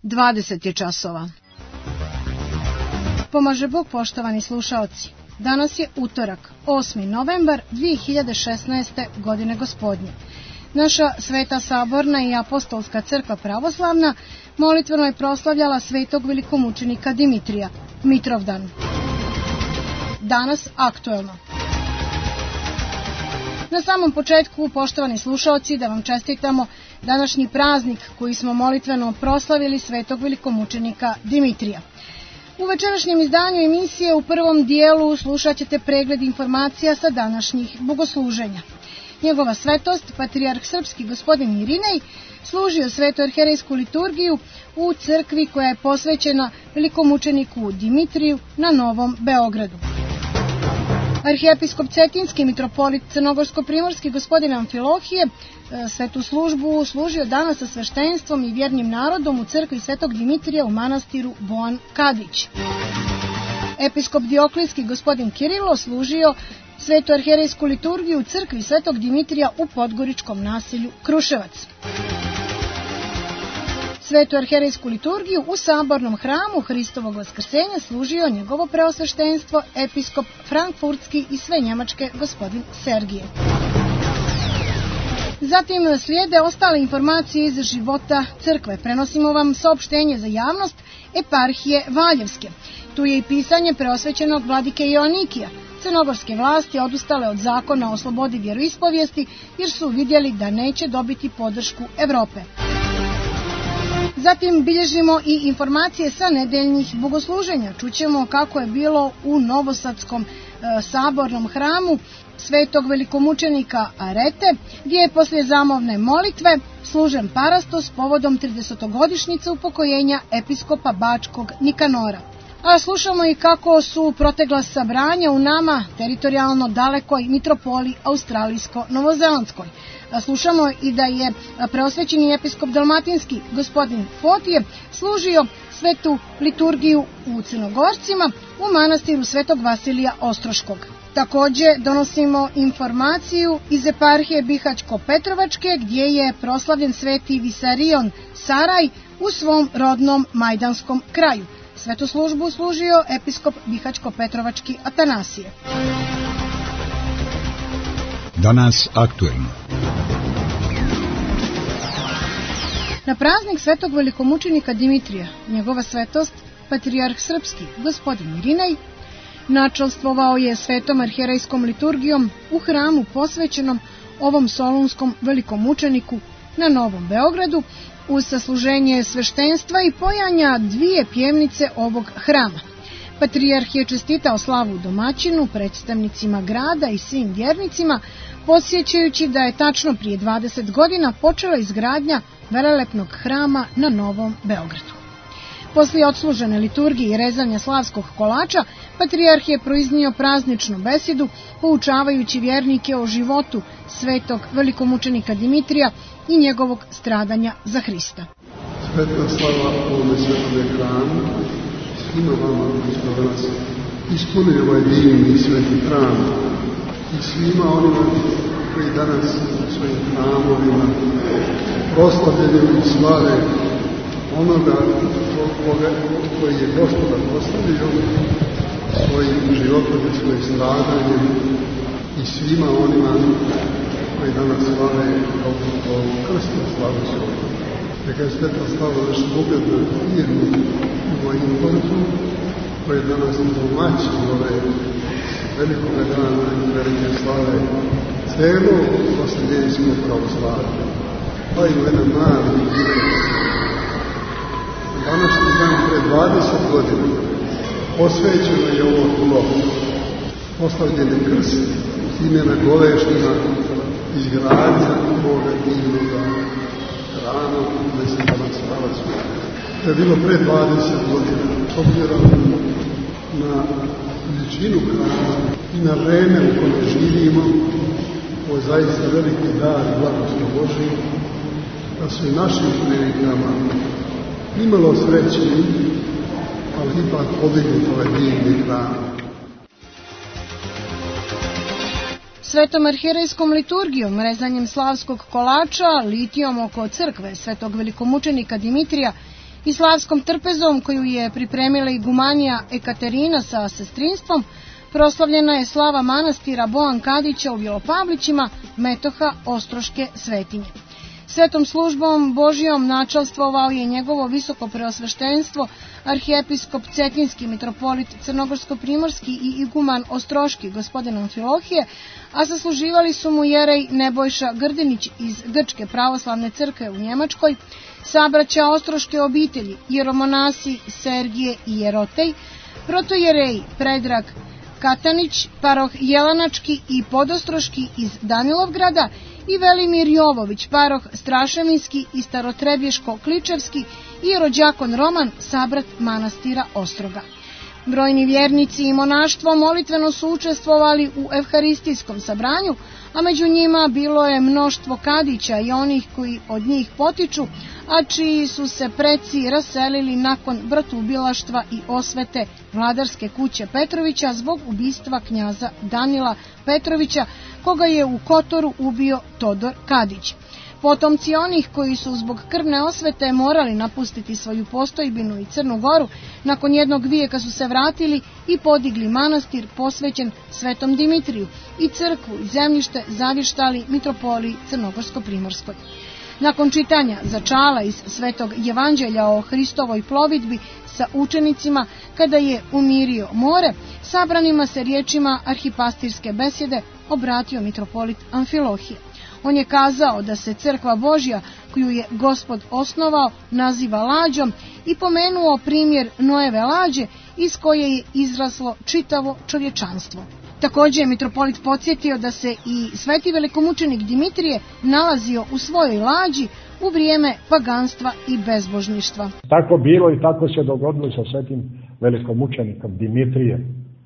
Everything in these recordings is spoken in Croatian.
20 je časova. Pomaže Bog, poštovani slušaoci. Danas je utorak, 8. novembar 2016. godine gospodnje. Naša Sveta Saborna i Apostolska crkva pravoslavna molitveno je proslavljala svetog velikomučenika Dimitrija, Mitrovdan. Danas aktuelno. Na samom početku, poštovani slušaoci, da vam čestitamo današnji praznik koji smo molitveno proslavili svetog velikomučenika Dimitrija. U večerašnjem izdanju emisije u prvom dijelu slušat ćete pregled informacija sa današnjih bogosluženja. Njegova svetost, patrijarh srpski gospodin Irinej, služio svetu arherejsku liturgiju u crkvi koja je posvećena velikomučeniku Dimitriju na Novom Beogradu. Arhijepiskop Cetinski mitropolit crnogorsko-primorski gospodin Amfilohije svetu službu služio danas sa sveštenstvom i vjernim narodom u crkvi svetog Dimitrija u manastiru Boan Kadić. Episkop Dioklijski gospodin Kirilo služio svetu arherejsku liturgiju u crkvi svetog Dimitrija u podgoričkom naselju Kruševac. Svetu arherejsku liturgiju u sabornom hramu Hristovog vaskrsenja služio njegovo preosveštenstvo episkop frankfurtski i sve njemačke gospodin Sergije. Zatim slijede ostale informacije iz života crkve. Prenosimo vam saopštenje za javnost eparhije Valjevske. Tu je i pisanje preosvećenog vladike Joanikija. Crnogorske vlasti odustale od zakona o slobodi vjeroispovijesti jer su vidjeli da neće dobiti podršku Evrope. Zatim bilježimo i informacije sa nedeljnih bogosluženja. Čućemo kako je bilo u Novosadskom sabornom hramu svetog velikomučenika Arete, gdje je poslije zamovne molitve služen parastos povodom 30-godišnjice upokojenja episkopa Bačkog Nikanora. A slušamo i kako su protegla sabranja u nama teritorijalno dalekoj mitropoli australijsko-novozelandskoj. Slušamo i da je preosvećeni episkop dalmatinski gospodin Fotije služio svetu liturgiju u Crnogorcima u manastiru svetog Vasilija Ostroškog. Također donosimo informaciju iz eparhije Bihaćko-Petrovačke gdje je proslavljen sveti Visarion Saraj u svom rodnom majdanskom kraju. Svetu službu služio episkop Bihaćko-Petrovački Atanasije. Danas aktuelno. Na praznik svetog velikomučenika Dimitrija, njegova svetost, patrijarh srpski gospodin Irinej, načelstvovao je svetom arherejskom liturgijom u hramu posvećenom ovom solunskom velikomučeniku na Novom Beogradu uz sasluženje sveštenstva i pojanja dvije pjevnice ovog hrama. Patrijarh je čestitao slavu domaćinu, predstavnicima grada i svim vjernicima, podsjećajući da je tačno prije 20 godina počela izgradnja velelepnog hrama na Novom Beogradu. Poslije odslužene liturgije i rezanja slavskog kolača, patrijarh je proiznio prazničnu besedu, poučavajući vjernike o životu svetog velikomučenika Dimitrija i njegovog stradanja za Hrista. Svetna slava ovome svetome hramu, svima vama koji smo danas ispunili ovaj divni sveti hram i svima onima koji danas u svojim hramovima proslavljaju i slave onoga koji je Gospoda postavio svojim životom i svojim stradanjem i svima onima koji danas slave kao krstnu slavu svoju. Neka je sveta slava naša ugledna firmu u Vojnikovcu, koji je danas domaćin ove velikoga dana i velike slave celo posljednjsko pravoslavlje. Pa i u jedan mali divec. Današnji dan pre 20 godina posvećeno je ovo tlo, postavljeni krst, imena Goleština, izgradnja ovoga divnoga hrama gdje se danas nalazimo. To je bilo pre 20 godina, obzirom na veličinu hrama i na vreme u kome živimo, ovo je zaista veliki dar i blagoslov Božji, da su i našim prilikama imalo srećeni, ali ipak podignut ovaj divni hram. Svetom arherejskom liturgijom, rezanjem slavskog kolača, litijom oko crkve svetog velikomučenika Dimitrija I slavskom trpezom koju je pripremila igumanija Ekaterina sa sestrinstvom, proslavljena je slava manastira Bojan Kadića u Bjelopavlićima, metoha Ostroške svetinje. Svetom službom Božijom načalstvovao je njegovo visoko preosveštenstvo, arhijepiskop Cetinski, mitropolit Crnogorsko-primorski i iguman Ostroški gospodin Amfilohije, a zasluživali su mu jerej Nebojša Grdenić iz Grčke pravoslavne crkve u Njemačkoj, sabraća Ostroške obitelji, jeromonasi Sergije i Jerotej, protojerej Predrag Katanić, paroh Jelanački i Podostroški iz Danilovgrada i Velimir Jovović, paroh Straševinski i Starotrebješko-Kličevski i rođakon Roman, sabrat manastira Ostroga. Brojni vjernici i monaštvo molitveno su učestvovali u evharistijskom sabranju, a među njima bilo je mnoštvo Kadića i onih koji od njih potiču, a čiji su se preci raselili nakon bratoubilaštva i osvete vladarske kuće Petrovića zbog ubistva knjaza Danila Petrovića, koga je u Kotoru ubio Todor Kadić. Potomci onih koji su zbog krvne osvete morali napustiti svoju postojbinu i Crnu Goru, nakon jednog vijeka su se vratili i podigli manastir posvećen Svetom Dimitriju i crkvu i zemljište zavještali mitropoliji Crnogorsko-primorskoj. Nakon čitanja začala iz Svetog Evanđelja o Hristovoj plovidbi sa učenicima, kada je umirio more, sabranima se riječima arhipastirske besjede obratio mitropolit Amfilohije. On je kazao da se crkva Božja, koju je Gospod osnovao, naziva lađom i pomenuo primjer Noeve lađe iz koje je izraslo čitavo čovječanstvo. Također je mitropolit podsjetio da se i sveti velikomučenik Dimitrije nalazio u svojoj lađi u vrijeme paganstva i bezbožništva. Tako bilo i tako se dogodilo sa svetim velikomučenikom Dimitrije.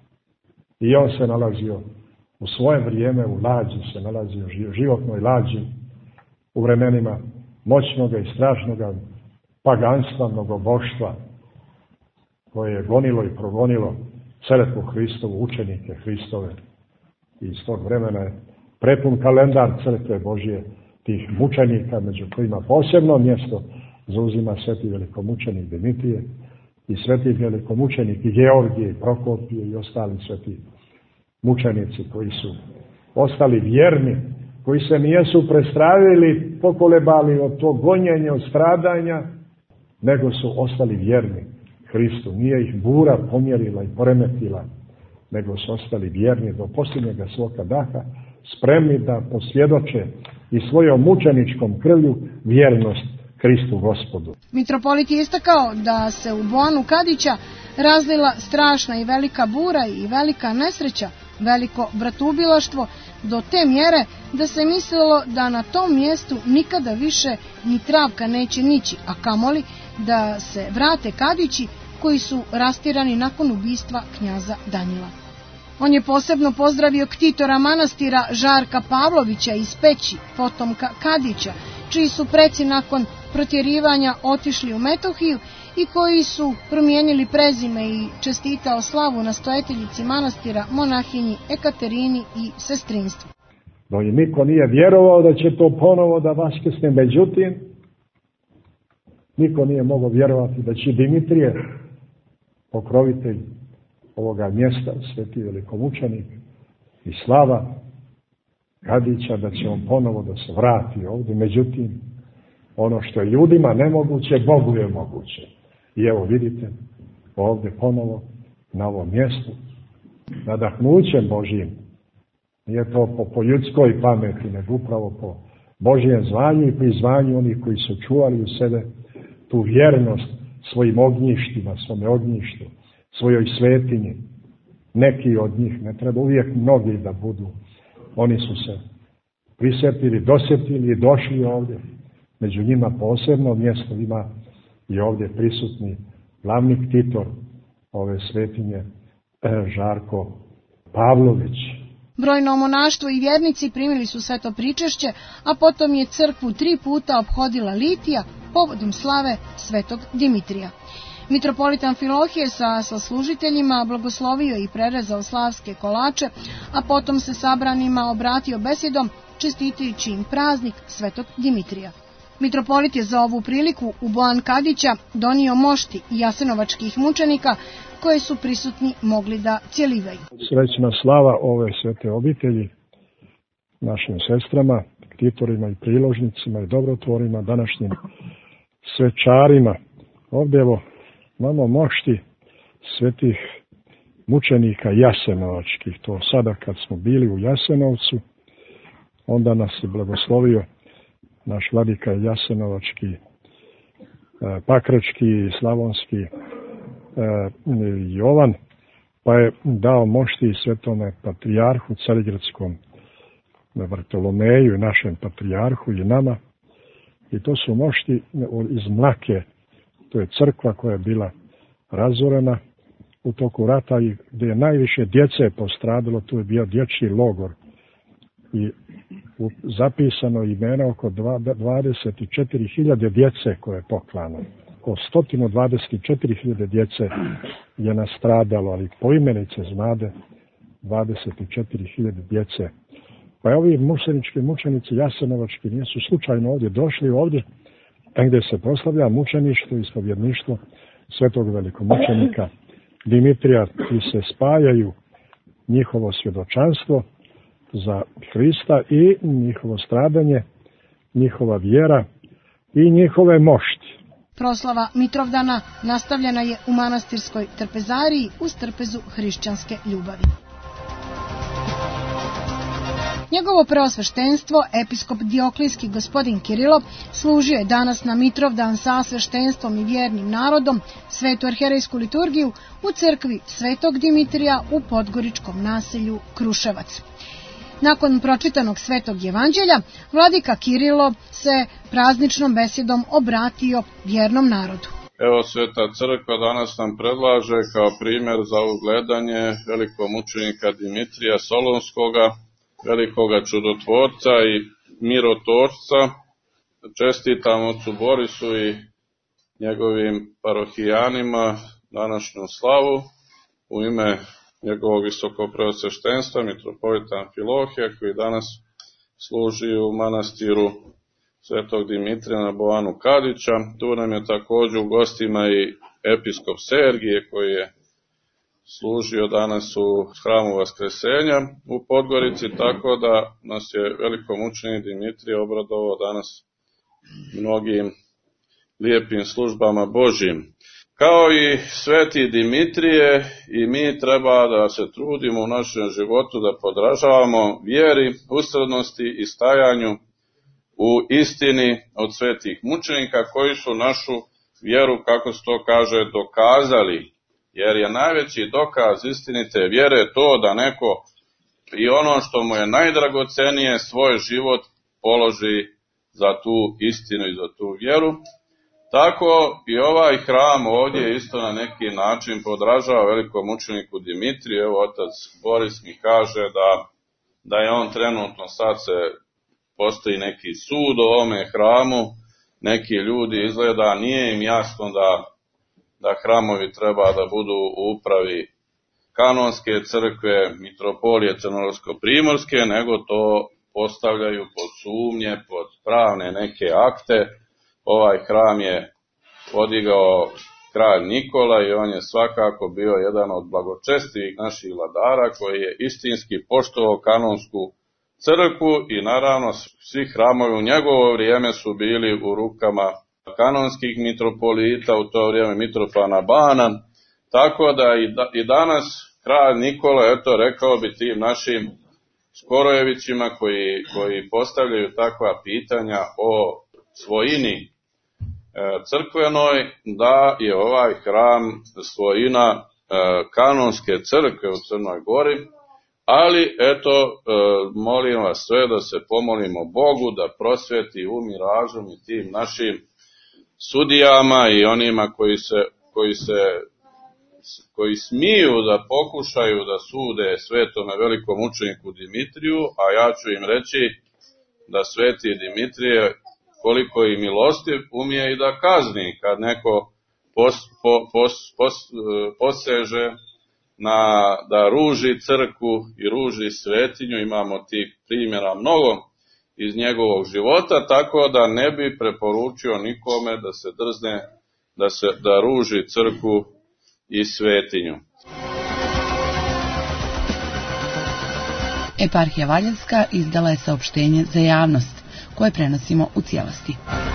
I on se nalazio u svoje vrijeme u lađi, se nalazio u životnoj lađi u vremenima moćnog i strašnog paganstva, mnogoboštva, koje je gonilo i progonilo crkvu Hristovu, učenike Hristove. I iz tog vremena je prepun kalendar crkve Božje, tih mučenika, među kojima posebno mjesto zauzima sveti velikomučenik Dimitrije i sveti velikomučenik Georgije, Prokopije i ostali sveti mučenici koji su ostali vjerni, koji se nijesu prestravili, pokolebali od tog gonjenja, od stradanja, nego su ostali vjerni Hristu. Nije ih bura pomjerila i poremetila, nego su ostali vjerni do posljednjega svoga daha, spremni da posvjedoče i svojom mučeničkom krvlju vjernost Hristu Gospodu. Mitropolit je istakao da se u Bojanu Kadića razlila strašna i velika bura i velika nesreća, veliko bratoubilaštvo, do te mjere da se mislilo da na tom mjestu nikada više ni travka neće nići, a kamoli da se vrate Kadići koji su rastirani nakon ubistva knjaza Danila. On je posebno pozdravio ktitora manastira Žarka Pavlovića iz Peći, potomka Kadića, čiji su preci nakon protjerivanja otišli u Metohiju i koji su promijenili prezime i čestitao slavu nastojateljici manastira monahinji Ekaterini i sestrinstvu. No i niko nije vjerovao da će to ponovo da vaskrsne, međutim, niko nije mogao vjerovati da će Dimitrije, pokrovitelj ovoga mjesta, sveti velikomučenik i slava Kadića, da će on ponovo da se vrati ovdje. Međutim, ono što je ljudima nemoguće, Bogu je moguće. I evo vidite, ovdje ponovo na ovom mjestu, nadahnućem Božijim, nije to po ljudskoj pameti, nego upravo po Božijem zvanju i prizvanju onih koji su čuvali u sebe tu vjernost svojim ognjištima, svome ognjištu, svojoj svetinji. Neki od njih, ne treba uvijek mnogi da budu, oni su se prisjetili, dosjetili i došli ovdje. Među njima posebno mjesto ima i ovdje prisutni glavni ktitor ove svetinje, Žarko Pavlović. Brojno monaštvo i vjernici primili su sveto pričešće, a potom je crkvu 3 puta ophodila litija povodom slave svetog Dimitrija. Mitropolit Amfilohije sa služiteljima blagoslovio i prerezao slavske kolače, a potom se sabranima obratio besjedom čestitajući im praznik svetog Dimitrija. Mitropolit je za ovu priliku u Boan Kadića donio mošti jasenovačkih mučenika koje su prisutni mogli da cjelivaju. Srećna slava ove svete obitelji, našim sestrama, ktitorima i priložnicima i dobrotvorima, današnjim svečarima. Ovdje evo imamo mošti svetih mučenika jasenovačkih. To sada kad smo bili u Jasenovcu, onda nas je blagoslovio naš vladika jasenovački, pakrački, slavonski Jovan, pa je dao mošti svetome patrijarhu carigradskom Bartolomeju i našem patrijarhu i nama. I to su mošti iz Mlake, to je crkva koja je bila razorena u toku rata i gdje je najviše djece postradilo, tu je bio dječji logor. I zapisano imena oko 24.000 djece koje je poklano. Oko 124.000 djece je nastradalo, ali poimenice znade 24.000 djece. Pa ovi mučenički mučenici jasenovački nisu slučajno ovdje došli ovdje, gdje se proslavlja mučeništvo i ispovjedništvo svetog velikomučenika Dimitrija, i se spajaju njihovo svjedočanstvo za Hrista i njihovo stradanje, njihova vjera i njihove mošti. Proslava Mitrovdana nastavljena je u manastirskoj trpezariji uz trpezu hrišćanske ljubavi. Njegovo preosveštenstvo, episkop Dioklijski gospodin Kirilo, služio je danas na Mitrovdan sa sveštenstvom i vjernim narodom svetu arherejsku liturgiju u crkvi Svetog Dimitrija u podgoričkom naselju Kruševac. Nakon pročitanog Svetog evanđelja, vladika Kirilo se prazničnom besjedom obratio vjernom narodu. Evo, Sveta crkva danas nam predlaže kao primjer za ugledanje velikomučenika Dimitrija Solunskoga, velikoga čudotvorca i mirotvorca. Čestitam ocu Borisu i njegovim parohijanima današnju slavu u ime njegovog visokopreosveštenstva mitropolita Amfilohija, koji danas služi u manastiru Svetog Dimitrija na Boanu Kadića. Tu nam je također u gostima i episkop Sergije, koji je služio danas u hramu Vaskresenja u Podgorici, tako da nas je velikomučenik Dimitrije obradovao danas mnogim lijepim službama Božjim. Kao i sveti Dimitrije, i mi treba da se trudimo u našem životu da podražavamo vjeri, ustrajnosti i stajanju u istini od svetih mučenika koji su našu vjeru, kako se to kaže, dokazali. Jer je najveći dokaz istinite vjere to da neko i ono što mu je najdragocenije svoj život položi za tu istinu i za tu vjeru. Tako i ovaj hram ovdje isto na neki način podražava velikomučeniku Dimitriju. Evo, otac Boris mi kaže da je on trenutno, sad postoji neki sud o ovome hramu, neki ljudi izgleda nije im jasno da hramovi treba da budu u upravi kanonske crkve, mitropolije Crnogorsko-primorske, nego to postavljaju pod sumnje, pod pravne neke akte. Ovaj hram je podigao kralj Nikola i on je svakako bio jedan od blagočestivih naših vladara koji je istinski poštovao kanonsku crkvu i naravno svi hramovi u njegovo vrijeme su bili u rukama kanonskih mitropolita, u to vrijeme mitrofana Bana, tako da i danas kralj Nikola, eto, rekao bi tim našim Skorojevićima koji postavljaju takva pitanja o svojini crkvenoj, da je ovaj hram svojina kanonske crkve u Crnoj Gori, ali eto, molim vas sve da se pomolimo Bogu da prosvjeti um i razum i tim našim sudijama i onima koji smiju da pokušaju da sude svetome velikomučeniku Dimitriju, a ja ću im reći da sveti Dimitrije, koliko i milostiv, umije i da kazni kad neko poseže da ruži crkvu i ruži svetinju. Imamo tih primjera mnogo iz njegovog života, tako da ne bi preporučio nikome da se drzne da ruži crkvu i svetinju. Eparhija Valjevska izdala je saopštenje za javnost, koje prenosimo u cijelosti.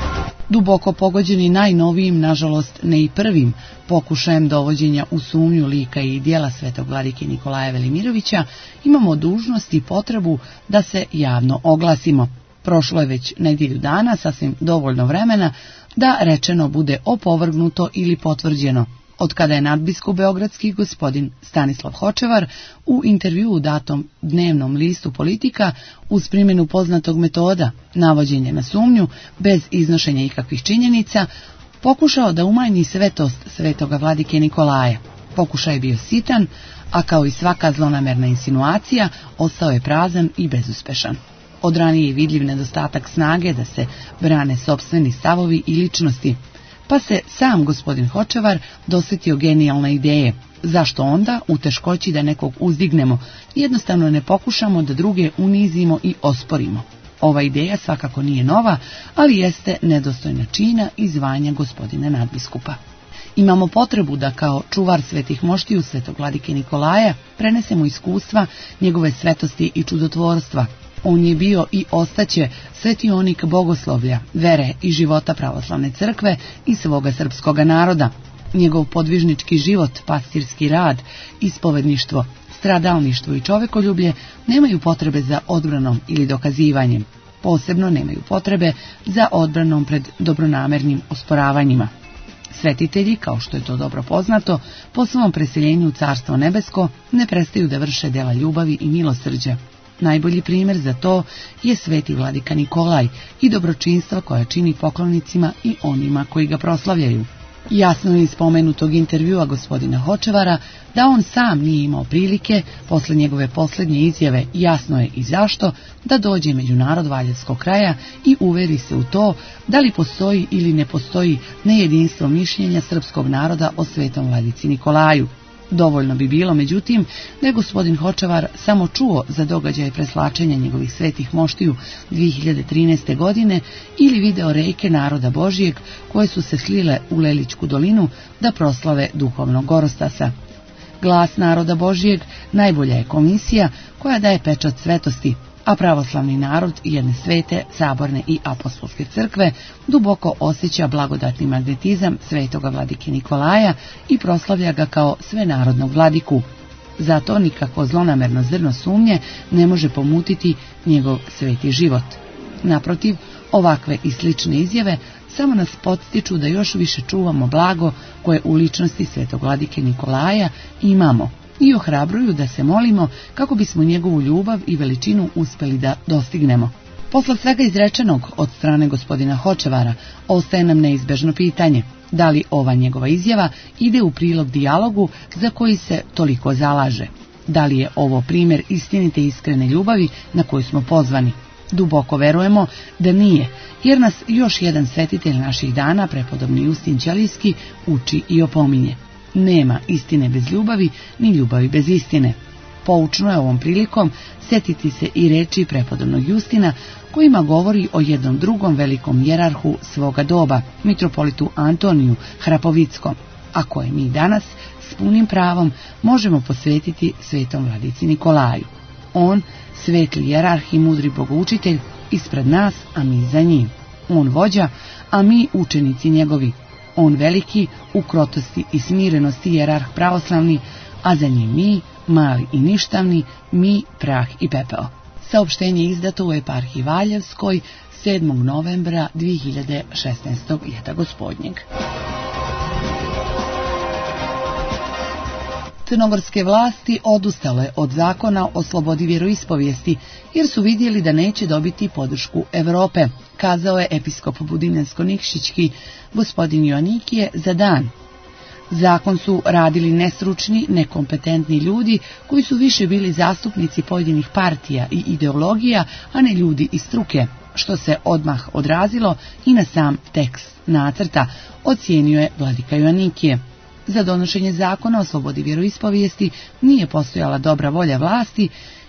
Duboko pogođeni najnovijim, nažalost ne i prvim, pokušajem dovođenja u sumnju lika i djela svetog vladike Nikolaja Velimirovića, imamo dužnost i potrebu da se javno oglasimo. Prošlo je već nedjelju dana, sasvim dovoljno vremena, da rečeno bude opovrgnuto ili potvrđeno, od kada je nadbiskup beogradski gospodin Stanislav Hočevar u intervjuu datom dnevnom listu Politika uz primjenu poznatog metoda, navođenje na sumnju, bez iznošenja ikakvih činjenica, pokušao da umanji svetost svetoga vladike Nikolaja. Pokušaj je bio sitan, a kao i svaka zlonamerna insinuacija, ostao je prazan i bezuspešan. Od ranije je vidljiv nedostatak snage da se brane sopstveni stavovi i ličnosti, pa se sam gospodin Hočevar dosjetio genijalne ideje. Zašto onda, u teškoći da nekog uzdignemo, jednostavno ne pokušamo da druge unizimo i osporimo? Ova ideja svakako nije nova, ali jeste nedostojna čina i zvanja gospodina nadbiskupa. Imamo potrebu da kao čuvar svetih moštiju svetog vladike Nikolaja prenesemo iskustva njegove svetosti i čudotvorstva. On je bio i ostaće svetionik bogoslovlja, vere i života pravoslavne crkve i svoga srpskoga naroda. Njegov podvižnički život, pastirski rad, ispovedništvo, stradalništvo i čovekoljublje nemaju potrebe za odbranom ili dokazivanjem. Posebno nemaju potrebe za odbranom pred dobronamernim osporavanjima. Svetitelji, kao što je to dobro poznato, po svom preseljenju u Carstvo nebesko ne prestaju da vrše dela ljubavi i milosrđa. Najbolji primjer za to je sveti vladika Nikolaj i dobročinstvo koja čini poklonicima i onima koji ga proslavljaju. Jasno je iz spomenutog intervjua gospodina Hočevara da on sam nije imao prilike, posle njegove posljednje izjave jasno je i zašto, da dođe među narod Valjevskog kraja i uveri se u to da li postoji ili ne postoji nejedinstvo mišljenja srpskog naroda o svetom vladici Nikolaju. Dovoljno bi bilo, međutim, da je gospodin Hočevar samo čuo za događaje preslačenja njegovih svetih moštiju 2013. godine ili video reke naroda Božijeg koje su se slile u Lelićku dolinu da proslave duhovnog Gorostasa. Glas naroda Božijeg najbolja je komisija koja daje pečat svetosti, a pravoslavni narod jedne svete, saborne i apostolske crkve duboko osjeća blagodatni magnetizam svetoga vladike Nikolaja i proslavlja ga kao svenarodnog vladiku. Zato nikako zlonamerno zrno sumnje ne može pomutiti njegov sveti život. Naprotiv, ovakve i slične izjave samo nas podstiču da još više čuvamo blago koje u ličnosti svetog vladike Nikolaja imamo i ohrabruju da se molimo kako bismo njegovu ljubav i veličinu uspjeli da dostignemo. Posle svega izrečenog od strane gospodina Hočevara, ostaje nam neizbežno pitanje, da li ova njegova izjava ide u prilog dijalogu za koji se toliko zalaže. Da li je ovo primjer istinite i iskrene ljubavi na koju smo pozvani? Duboko verujemo da nije, jer nas još jedan svetitelj naših dana, prepodobni Justin Ćelijski, uči i opominje. Nema istine bez ljubavi, ni ljubavi bez istine. Poučno je ovom prilikom sjetiti se i reči prepodobnog Justina, kojima govori o jednom drugom velikom jerarhu svoga doba, mitropolitu Antoniju Hrapovickom, a koje mi danas s punim pravom možemo posvetiti svetom vladici Nikolaju. On, svetli jerarh i mudri bogoučitelj, ispred nas, a mi za njim. On vođa, a mi učenici njegovi. On veliki u krotosti i smirenosti jerarh pravoslavni, a za njim mi, mali i ništavni, mi prah i pepeo. Saopštenje izdato u eparhiji Valjevskoj 7. novembra 2016. ljeta gospodnjeg. Crnogorske vlasti odustale od zakona o slobodi vjeroispovijesti, jer su vidjeli da neće dobiti podršku Europe, kazao je episkop Budinjansko-Nikšićki gospodin Joannikije za Dan. Zakon su radili nestručni, nekompetentni ljudi koji su više bili zastupnici pojedinih partija i ideologija, a ne ljudi iz struke, što se odmah odrazilo i na sam tekst nacrta, ocijenio je vladika Joannikije. Za donošenje zakona o slobodi vjeroispovijesti nije postojala dobra volja vlasti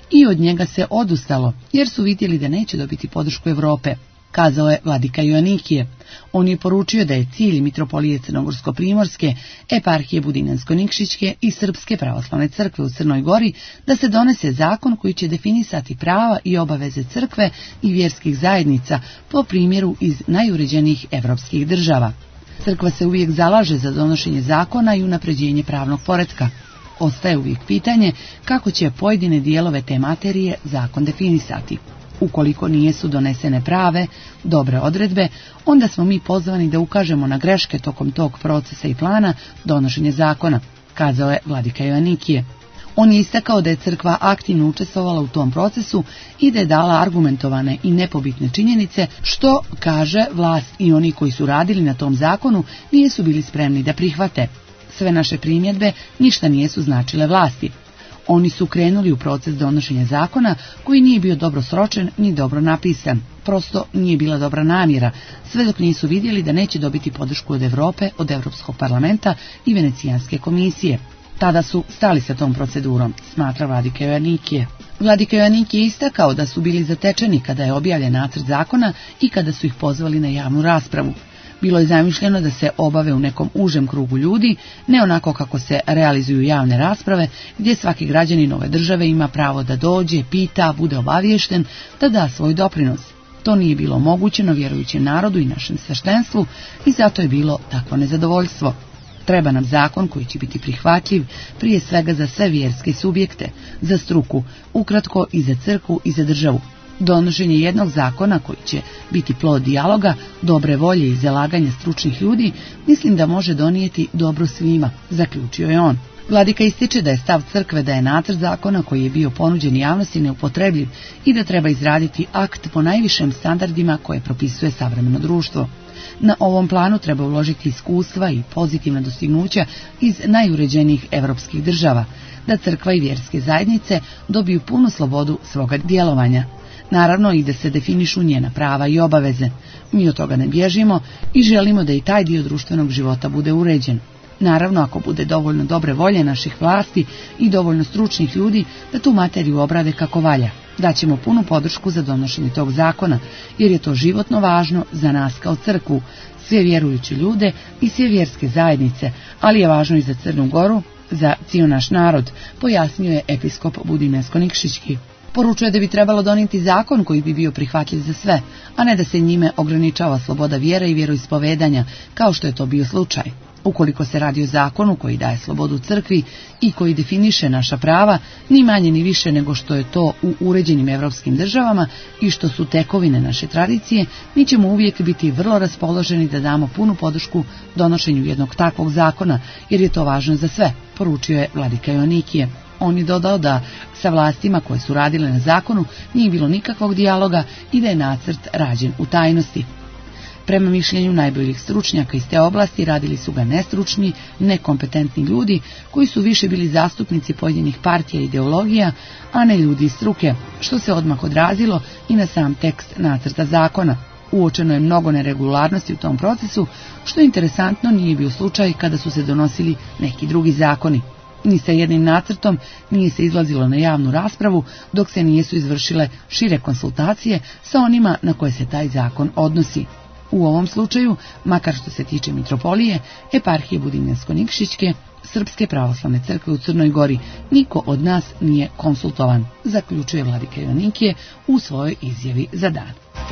i od njega se odustalo, jer su vidjeli da neće dobiti podršku Europe, kazao je vladika Joanikije. On je poručio da je cilj Mitropolije Crnogorsko-primorske, eparhije Budinjansko-Nikšićke i Srpske pravoslavne crkve u Crnoj Gori da se donese zakon koji će definisati prava i obaveze crkve i vjerskih zajednica po primjeru iz najuređenijih evropskih država. Crkva se uvijek zalaže za donošenje zakona i unapređenje pravnog poretka. Ostaje uvijek pitanje kako će pojedine dijelove te materije zakon definisati. Ukoliko nijesu donesene prave, dobre odredbe, onda smo mi pozvani da ukažemo na greške tokom tog procesa i plana donošenja zakona, kazao je vladika Joanikije. On je istakao da je crkva aktivno učestvovala u tom procesu i da je dala argumentovane i nepobitne činjenice, što, kaže, vlast i oni koji su radili na tom zakonu nisu bili spremni da prihvate. Sve naše primjedbe ništa nijesu značile vlasti. Oni su krenuli u proces donošenja zakona koji nije bio dobro sročen ni dobro napisan. Prosto nije bila dobra namjera, sve dok nisu vidjeli da neće dobiti podršku od Europe, od Europskog parlamenta i Venecijanske komisije. Tada su stali sa tom procedurom, smatra vladika Joanikije. Vladika Joanikije je istakao da su bili zatečeni kada je objavljen nacrt zakona i kada su ih pozvali na javnu raspravu. Bilo je zamišljeno da se obave u nekom užem krugu ljudi, ne onako kako se realizuju javne rasprave, gdje svaki građanin ove države ima pravo da dođe, pita, bude obaviješten, da da svoj doprinos. To nije bilo omogućeno vjerujućem narodu i našem sveštenstvu i zato je bilo takvo nezadovoljstvo. Treba nam zakon koji će biti prihvatljiv prije svega za sve vjerske subjekte, za struku, ukratko i za crkvu i za državu. Donošenje jednog zakona koji će biti plod dijaloga, dobre volje i zalaganja stručnih ljudi, mislim da može donijeti dobro svima, zaključio je on. Vladika ističe da je stav crkve da je nacrt zakona koji je bio ponuđen javnosti neupotrebljiv i da treba izraditi akt po najvišim standardima koje propisuje savremeno društvo. Na ovom planu treba uložiti iskustva i pozitivna dostignuća iz najuređenijih evropskih država, da crkva i vjerske zajednice dobiju punu slobodu svoga djelovanja. Naravno i da se definišu njena prava i obaveze. Mi od toga ne bježimo i želimo da i taj dio društvenog života bude uređen. Naravno, ako bude dovoljno dobre volje naših vlasti i dovoljno stručnih ljudi da tu materiju obrade kako valja, daćemo punu podršku za donošenje tog zakona, jer je to životno važno za nas kao crkvu, sve vjerujuće ljude i sve vjerske zajednice, ali je važno i za Crnu Goru, za cijel naš narod, pojasnio je episkop Budimljansko-Nikšićki. Poručuje da bi trebalo donijeti zakon koji bi bio prihvatljiv za sve, a ne da se njime ograničava sloboda vjere i vjeroispovedanja, kao što je to bio slučaj. Ukoliko se radi o zakonu koji daje slobodu crkvi i koji definiše naša prava, ni manje ni više nego što je to u uređenim evropskim državama i što su tekovine naše tradicije, mi ćemo uvijek biti vrlo raspoloženi da damo punu podršku donošenju jednog takvog zakona, jer je to važno za sve, poručio je vladika Joanikije. On je dodao da sa vlastima koje su radile na zakonu nije bilo nikakvog dijaloga i da je nacrt rađen u tajnosti. Prema mišljenju najboljih stručnjaka iz te oblasti radili su ga nestručni, nekompetentni ljudi koji su više bili zastupnici pojedinih partija i ideologija, a ne ljudi iz struke, što se odmah odrazilo i na sam tekst nacrta zakona. Uočeno je mnogo neregularnosti u tom procesu, što interesantno nije bio slučaj kada su se donosili neki drugi zakoni. Ni sa jednim nacrtom nije se izlazilo na javnu raspravu dok se nisu izvršile šire konsultacije sa onima na koje se taj zakon odnosi. U ovom slučaju, makar što se tiče Mitropolije, eparhije Budimljansko-Nikšićke, Srpske pravoslavne crkve u Crnoj Gori, niko od nas nije konsultovan, zaključuje vladika Joanikije u svojoj izjavi za dan.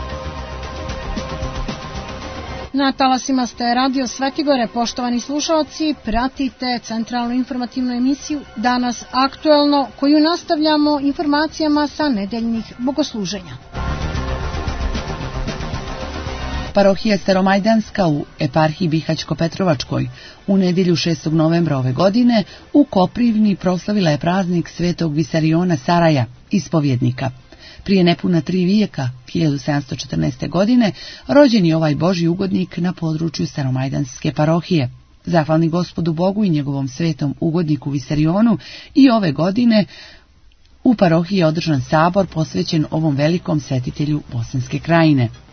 Na talasima ste Radio Svetigore, poštovani slušalci, pratite centralnu informativnu emisiju Danas aktuelno, koju nastavljamo informacijama sa nedeljnih bogosluženja. Parohija Staromajdanska u eparhiji Bihać-Petrovačkoj u nedjelju 6. novembra ove godine u Koprivni proslavila je praznik Svetog Visariona Saraja, ispovjednika. Prije nepuna 3 vijeka, 1714. godine, rođen je ovaj Božji ugodnik na području Staromajdanske parohije. Zahvalni Gospodu Bogu i njegovom svetom ugodniku Visarionu i ove godine u parohiji je održan sabor posvećen ovom velikom svetitelju Bosanske krajine.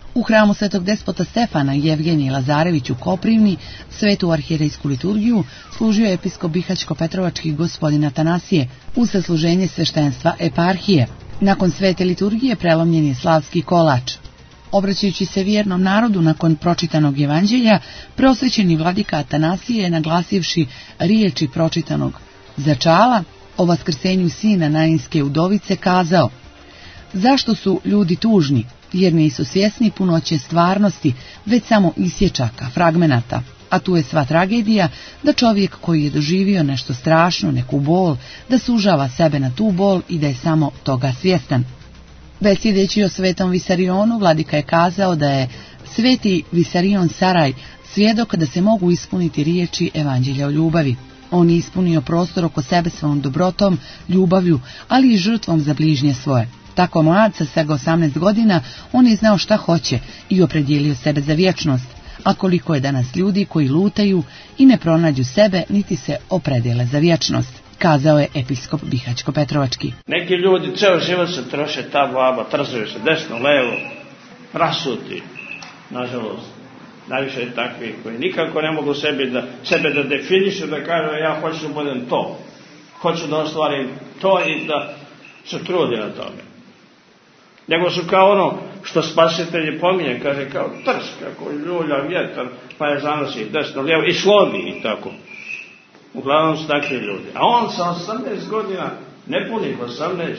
U hramu Svetog despota Stefana Jevgenije Lazarević u Koprivni svetu arhijerejsku liturgiju služio je episkop Bihaćko-Petrovački gospodin Atanasije uz sasluženje sveštenstva eparhije. Nakon svete liturgije prelomljen je slavski kolač. Obraćajući se vjernom narodu nakon pročitanog evanđelja, preosvećeni vladika Atanasije je naglasivši riječi pročitanog začala o vaskrsenju sina Nainske udovice kazao: zašto su ljudi tužni, jer nisu svjesni punoće stvarnosti, već samo isječaka, fragmenata. A tu je sva tragedija, da čovjek koji je doživio nešto strašno, neku bol, da sužava sebe na tu bol i da je samo toga svjestan. Besjedeći o svetom Visarionu, vladika je kazao da je sveti Visarion Saraj svjedok da se mogu ispuniti riječi evanđelja o ljubavi. On je ispunio prostor oko sebe svojom dobrotom, ljubavlju, ali i žrtvom za bližnje svoje. Tako mlad, sa svega 18 godina, on je znao šta hoće i opredijelio sebe za vječnost. A koliko je danas ljudi koji lutaju i ne pronađu sebe, niti se opredijele za vječnost, kazao je episkop Bihaćko-Petrovački. Neki ljudi ceo život se troše ta baba, trzaju se desno, levo, rasuti, nažalost. Najviše je takvih koji nikako ne mogu sebe da definišu, da kažu ja hoću da budem to. Hoću da ostvarim to i da se trudi na tome. Nego su kao ono što spasitelji pominje, kaže kao trš, kako ljulja vjetar, pa je zanosi desno, lijevo i slovi i tako. Uglavnom su takvi ljudi. A on sa 18 godina, nepunih 18,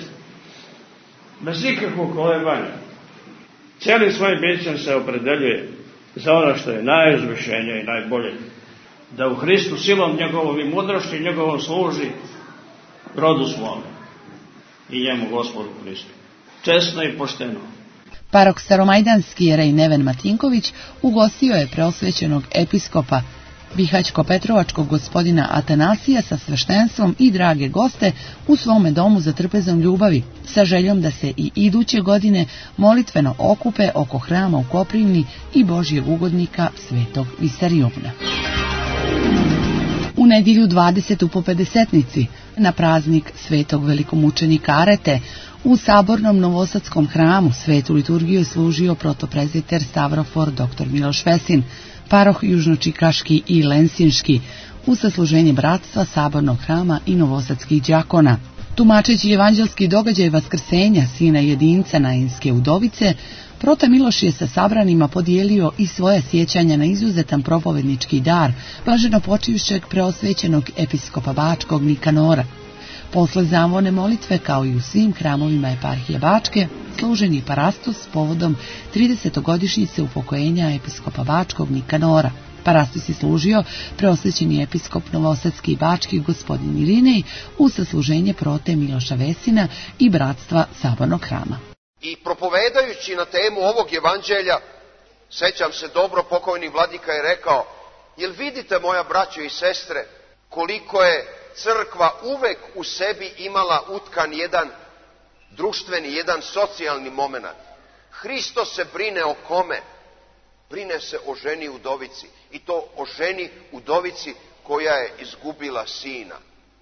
bez ikakvog kolebanja, cijeli svoj bićem se opredeljuje za ono što je najuzvišenije i najbolje. Da u Hristu silom njegovom i mudrošću i njegovom služi rodu svome i njemu Gospodu Hristu. Česno i pošteno. Parok staromajdanski jerej Neven Matinković ugostio je preosvećenog episkopa Bihaćko-Petrovačkog gospodina Atanasija sa sveštenstvom i drage goste u svome domu za trpezom ljubavi, sa željom da se i iduće godine molitveno okupe oko hrama u Koprivni i Božjeg ugodnika svetog Visariona. U nedjelju 20. po Pedesetnici, na praznik svetog velikomučenika Arete, u sabornom novosadskom hramu svetu liturgiju je služio protoprezbiter Stavrofor dr. Miloš Vesin, paroh južnočikaški i lensinški, u sasluženje bratstva sabornog hrama i novosadskih đakona. Tumačeći evanđelski događaj vaskrsenja sina jedinca Nainske udovice, prota Miloš je sa sabranima podijelio i svoje sjećanja na izuzetan propovednički dar blaženo počivšćeg preosvećenog episkopa Bačkog Nikanora. Posle zamvone molitve, kao i u svim hramovima eparhije Bačke, služen je parastos povodom 30-godišnjice upokojenja episkopa Bačkog Nikanora. Parastos je služio preosvećeni episkop novosadski i bački gospodin Irinej uz sasluženje prote Miloša Vesina i bratstva sabornog hrama. I propovedajući na temu ovog evanđelja, sećam se dobro, pokojni vladika je rekao: jel vidite, moja braćo i sestre, koliko je crkva uvek u sebi imala utkan jedan društveni, jedan socijalni moment. Hristos se brine o kome? Brine se o ženi udovici. I to o ženi udovici koja je izgubila sina.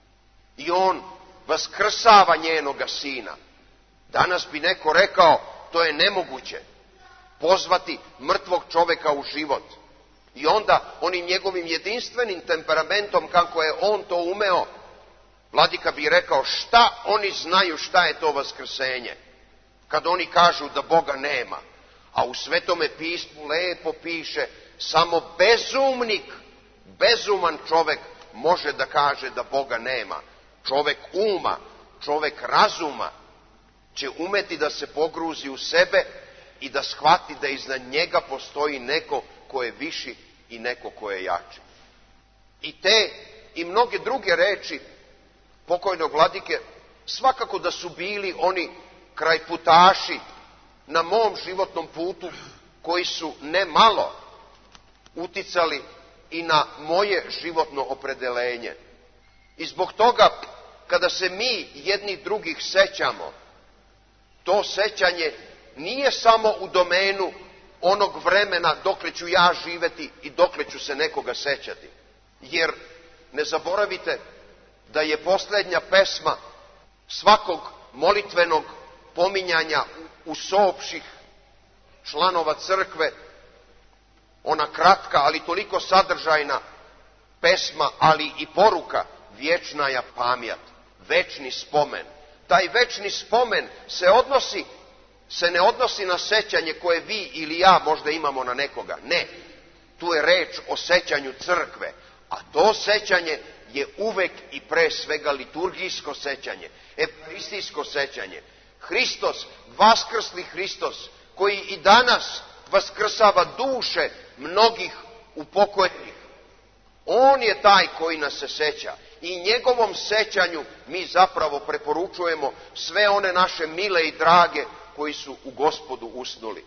I on vaskrsava njenoga sina. Danas bi neko rekao, to je nemoguće, pozvati mrtvog čoveka u život. I onda onim njegovim jedinstvenim temperamentom, kako je on to umeo, vladika bi rekao, šta oni znaju šta je to vaskrsenje, kad oni kažu da Boga nema. A u Svetome pismu lepo piše, samo bezumnik, bezuman čovek može da kaže da Boga nema. Čovek uma, čovek razuma će umeti da se pogruzi u sebe i da shvati da iznad njega postoji neko ko je viši i neko ko je jači. I te i mnoge druge reči pokojnog vladike svakako da su bili oni krajputaši na mom životnom putu koji su ne malo uticali i na moje životno opredelenje. I zbog toga, kada se mi jednih drugih sećamo, to sećanje nije samo u domenu onog vremena dokle ću ja živeti i dokle ću se nekoga sećati. Jer ne zaboravite da je posljednja pesma svakog molitvenog pominjanja u sopših članova crkve, ona kratka, ali toliko sadržajna pesma, ali i poruka, vječnaja pamjat, večni spomen. Taj večni spomen se ne odnosi na sećanje koje vi ili ja možda imamo na nekoga. Ne, tu je reč o sećanju crkve, a to sećanje je uvek i pre svega liturgijsko sećanje, evharistijsko sećanje. Hristos, vaskrsli Hristos, koji i danas vaskrsava duše mnogih upokojenih, on je taj koji nas se seća i njegovom sećanju mi zapravo preporučujemo sve one naše mile i drage koji su u Gospodu usnuli.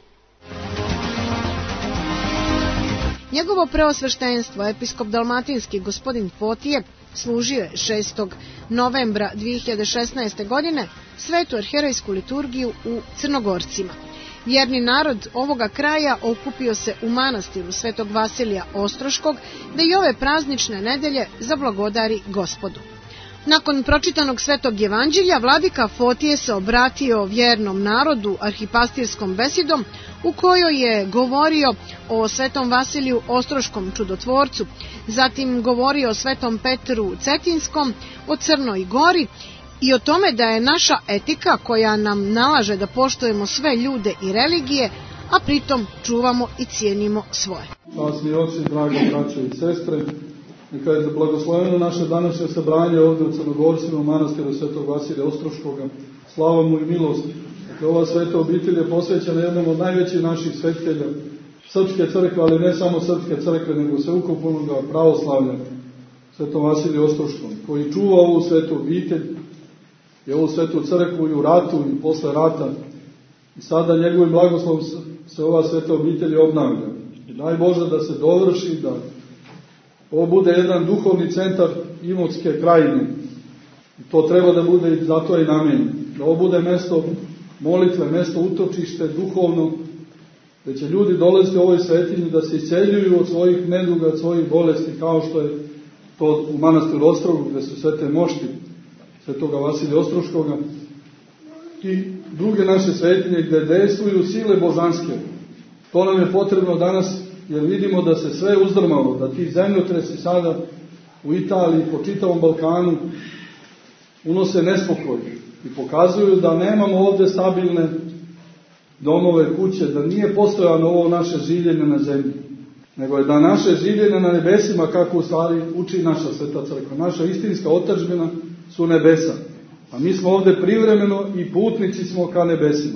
Njegovo preosveštenstvo, episkop dalmatinski gospodin Fotije, služio je 6. novembra 2016. godine svetu arherejsku liturgiju u Crnogorcima. Vjerni narod ovoga kraja okupio se u manastiru Svetog Vasilija Ostroškog da i ove praznične nedelje zablagodari Gospodu. Nakon pročitanog Svetog Evanđelja, vladika Fotije se obratio vjernom narodu arhipastirskom besedom u kojoj je govorio o Svetom Vasiliju Ostroškom čudotvorcu, zatim govorio o Svetom Petru Cetinskom, o Crnoj Gori i o tome da je naša etika koja nam nalaže da poštujemo sve ljude i religije, a pritom čuvamo i cijenimo svoje. Časni oci, dragi braće i sestre, neka je blagosloveno naše današnje sabranje ovdje u Crnogorcima u manastiru Svetog Vasilija Ostroškoga. Slava mu i milost. Dakle, ova sveta obitelj je posvećena jednom od najvećih naših svetitelja srpske crkve, ali ne samo srpske crkve, nego sveukupnog pravoslavlja, Svetom Vasiliju Ostroškom, koji čuva ovu svetu obitelj i ovu svetu crkvu i u ratu i posle rata. I sada njegovim blagoslovom se ova sveta obitelj obnavlja. I daj Bože da se dovrši, da ovo bude jedan duhovni centar Imotske krajine. I to treba da bude i zato je namenjeno. Da ovo bude mesto molitve, mesto utočište, duhovno, da će ljudi dolaziti u ovoj svetinji da se isceljuju od svojih neduga, od svojih bolesti, kao što je to u manastiru Ostrogu, gde su sve te mošti Svetoga Vasilija Ostroškoga i druge naše svetinje gde dejstvuju sile božanske. To nam je potrebno danas, jer vidimo da se sve uzdrmalo, da ti zemljotresi sada u Italiji, po čitavom Balkanu, unose nespokoj i pokazuju da nemamo ovde stabilne domove, kuće, da nije postojano ovo naše življenje na zemlji, nego je da naše življenje na nebesima, kako u stvari uči naša sveta crkva. Naša istinska otadžbina su nebesa, a mi smo ovde privremeno i putnici smo ka nebesima.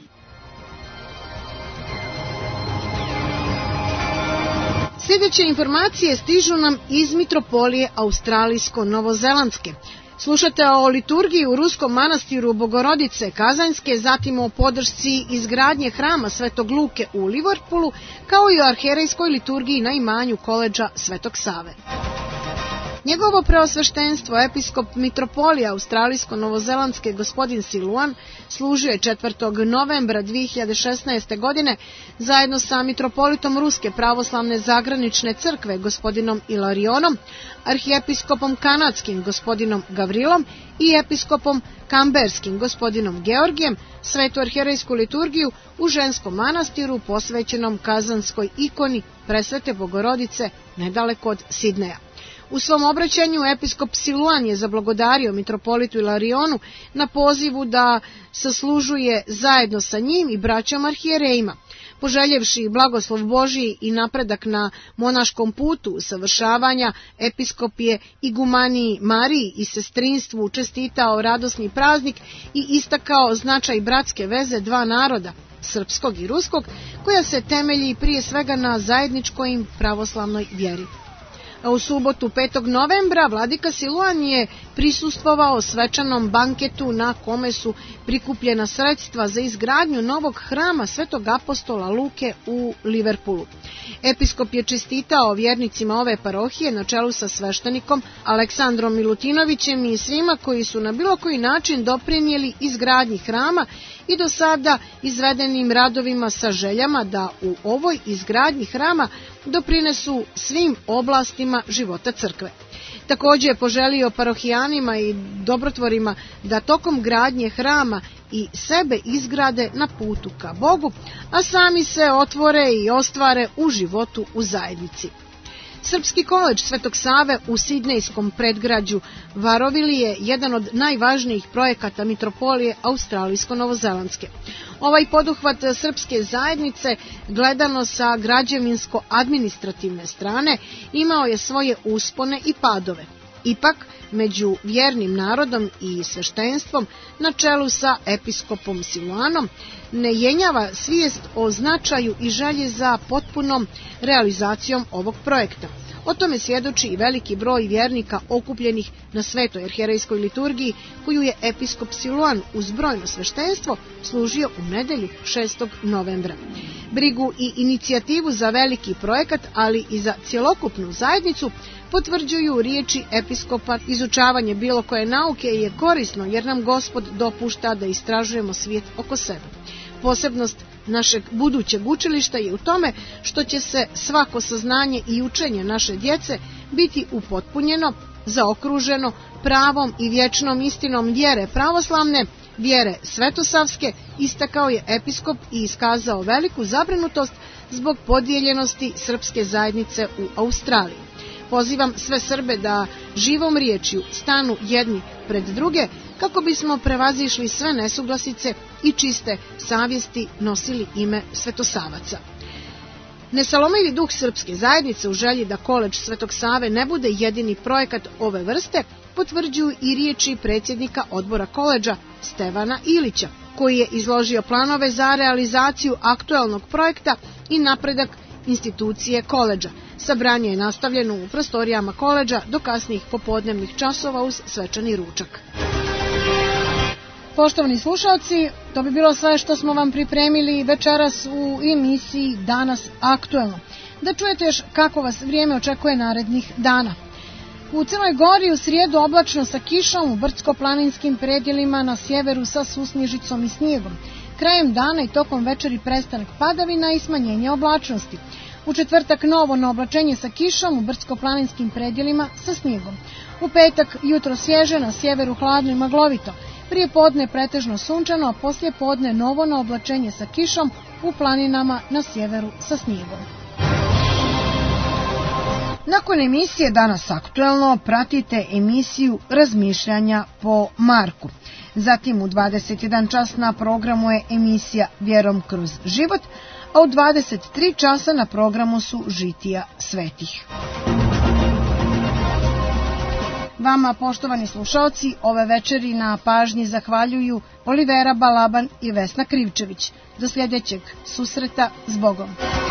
Sljedeće informacije stižu nam iz mitropolije Australijsko-Novozelandske. Slušate o liturgiji u Ruskom manastiru Bogorodice Kazanjske, zatim o podršci izgradnje hrama Svetog Luke u Liverpoolu, kao i o arherejskoj liturgiji na imanju koledža Svetog Save. Njegovo preosveštenstvo, episkop mitropolije Australijsko-Novozelandske gospodin Siluan, služio je 4. novembra 2016. godine zajedno sa mitropolitom Ruske pravoslavne zagranične crkve gospodinom Ilarionom, arhijepiskopom kanadskim gospodinom Gavrilom i episkopom kamberskim gospodinom Georgijem svetu arherejsku liturgiju u ženskom manastiru posvećenom Kazanskoj ikoni Presvete Bogorodice nedaleko od Sidneja. U svom obraćanju episkop Siluan je zablagodario mitropolitu Ilarionu na pozivu da saslužuje zajedno sa njim i braćom arhijerejima. Poželjevši blagoslov Božiji i napredak na monaškom putu usavršavanja, episkop je igumaniji Mariji i sestrinstvu čestitao radosni praznik i istakao značaj bratske veze dva naroda, srpskog i ruskog, koja se temelji prije svega na zajedničkoj im pravoslavnoj vjeri. A u subotu 5. novembra vladika Siluan je prisustvovao svečanom banketu na kome su prikupljena sredstva za izgradnju novog hrama Svetog apostola Luke u Liverpoolu. Episkop je čestitao vjernicima ove parohije na čelu sa sveštenikom Aleksandrom Milutinovićem i svima koji su na bilo koji način doprinijeli izgradnji hrama i do sada izvedenim radovima sa željama da u ovoj izgradnji hrama doprinesu svim oblastima života crkve. Također je poželio parohijanima i dobrotvorima da tokom gradnje hrama i sebe izgrade na putu ka Bogu, a sami se otvore i ostvare u životu u zajednici. Srpski koledž Svetog Save u sidnejskom predgrađu Varovili je jedan od najvažnijih projekata mitropolije australijsko-novozelandske. Ovaj poduhvat srpske zajednice, gledano sa građevinsko-administrativne strane, imao je svoje uspone i padove. Ipak, među vjernim narodom i sveštenstvom, na čelu sa episkopom Siluanom, ne jenjava svijest o značaju i želji za potpunom realizacijom ovog projekta. O tome svjedoči i veliki broj vjernika okupljenih na svetoj arhijerejskoj liturgiji, koju je episkop Siluan uz brojno sveštenstvo služio u nedelju 6. novembra. Brigu i inicijativu za veliki projekat, ali i za cjelokupnu zajednicu, potvrđuju riječi episkopa: izučavanje bilo koje nauke je korisno jer nam Gospod dopušta da istražujemo svijet oko sebe. Posebnost našeg budućeg učilišta je u tome što će se svako saznanje i učenje naše djece biti upotpunjeno, zaokruženo pravom i vječnom istinom vjere pravoslavne, vjere svetosavske, istakao je episkop i iskazao veliku zabrinutost zbog podijeljenosti srpske zajednice u Australiji. Pozivam sve Srbe da živom riječju stanu jedni pred druge, kako bismo prevazišli sve nesuglasice i čiste savjesti nosili ime svetosavaca. Nesalomivi duh srpske zajednice u želji da koledž Svetog Save ne bude jedini projekat ove vrste potvrđuju i riječi predsjednika odbora koledža Stevana Ilića, koji je izložio planove za realizaciju aktuelnog projekta i napredak institucije koledža. Sabranje je nastavljeno u prostorijama koledža do kasnih popodnevnih časova uz svečani ručak. Poštovani slušalci, to bi bilo sve što smo vam pripremili večeras u emisiji Danas aktuelno. Da čujete još kako vas vrijeme očekuje narednih dana. U Crnoj Gori u srijedu oblačno sa kišom, u brdsko-planinskim predjelima na sjeveru sa susnježicom i snijegom. Krajem dana i tokom večeri prestanak padavina i smanjenje oblačnosti. U četvrtak novo na oblačenje sa kišom, u brdsko-planinskim predjelima sa snijegom. U petak jutro svježe, na sjeveru hladno i maglovito. Prije podne pretežno sunčano, a poslije podne novo na oblačenje sa kišom, u planinama na sjeveru sa snijegom. Nakon emisije Danas aktuelno pratite emisiju Razmišljanja po Marku. Zatim u 21 čas na programu je emisija Vjerom kroz život, a u 23 časa na programu su Žitija svetih. Vama, poštovani slušalci, ove večeri na pažnji zahvaljuju Olivera Balaban i Vesna Krivčević. Do sljedećeg susreta, s Bogom.